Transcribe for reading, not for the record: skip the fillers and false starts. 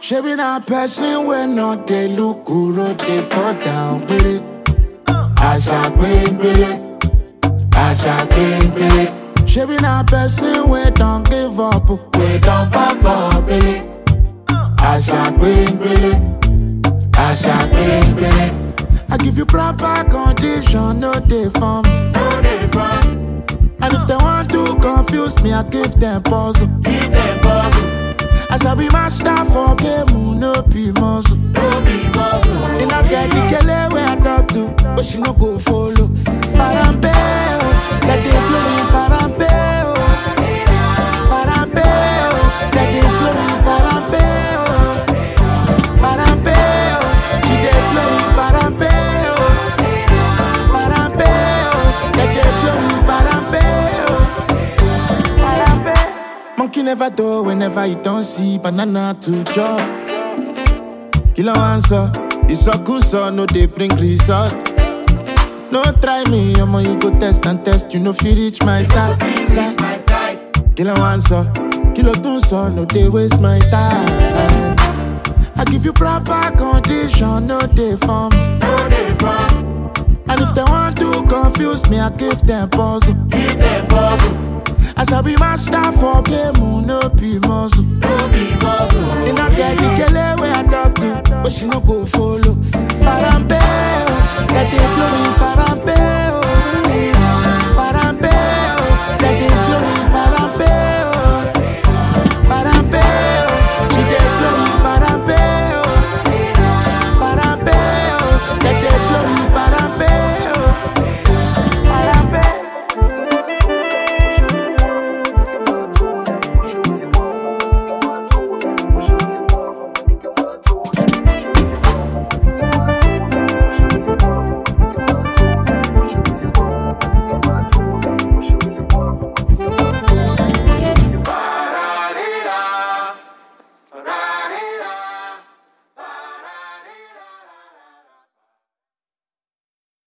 She be not person when not they look good, they fall down with it. Asha queen with it. Asha queen with it. She be not person when don't give up, we don't fuck up with it. Asha queen with it. Asha queen with it. I give you proper condition, no day from. No day from. And if they want to confuse me, I give them puzzle. Give them puzzle. I shall be master for game, no be muscle. No be muscle. And I get the kele where I talk to, but she no go follow. Parambe, let them blow me, parambe, parambe, let them blow me, parambe, parambe, she dey blow me, parambe, parambe, let them blow me, parambe, parambe. Monkey never do whenever you don't see banana to chop. Kilo answer, it's so cool, so no they bring result. No try me, omo you go test and test, you no fit reach my side. Kilo answer, kilo tunso, no they waste my time. I give you proper condition, no they form. No they form. And if they want to confuse me, I give them puzzle. Give them puzzle. I shall be master for game, no be muscle. No be muscle. And I get the kele where I talk to, but she no go follow. Parambe, let them blow me, parambe.